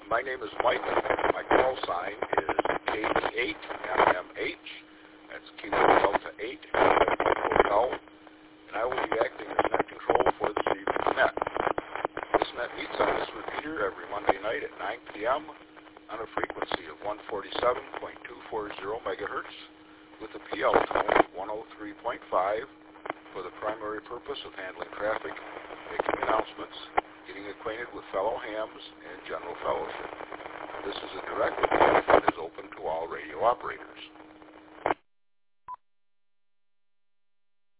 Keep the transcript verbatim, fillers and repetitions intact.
My name is Mike, and my call sign is K D eight M M H. That's Kilo Delta eight, Hotel, and I will be acting as net control for this evening's net. This net meets on this repeater every Monday night at nine p.m. on a frequency of one forty-seven point two four zero megahertz with a P L tone of one oh three point five for the primary purpose of handling traffic, making announcements, getting acquainted with fellow hams, and general fellowship. This is a direct line and is open to all radio operators.